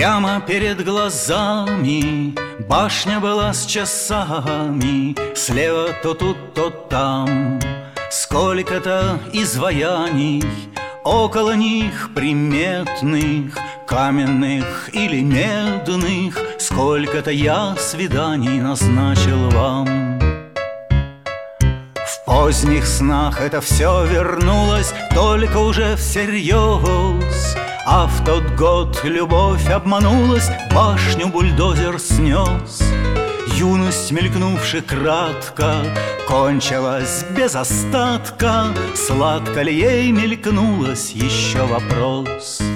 Прямо перед глазами башня была с часами, слева то тут, то там. Сколько-то изваяний, около них приметных, каменных или медных. Сколько-то я свиданий назначил вам. В поздних снах это все вернулось, только уже всерьез. А в тот год любовь обманулась, башню бульдозер снес. Юность, мелькнувши кратко, кончилась без остатка. Сладко ли ей мелькнулось, еще вопрос.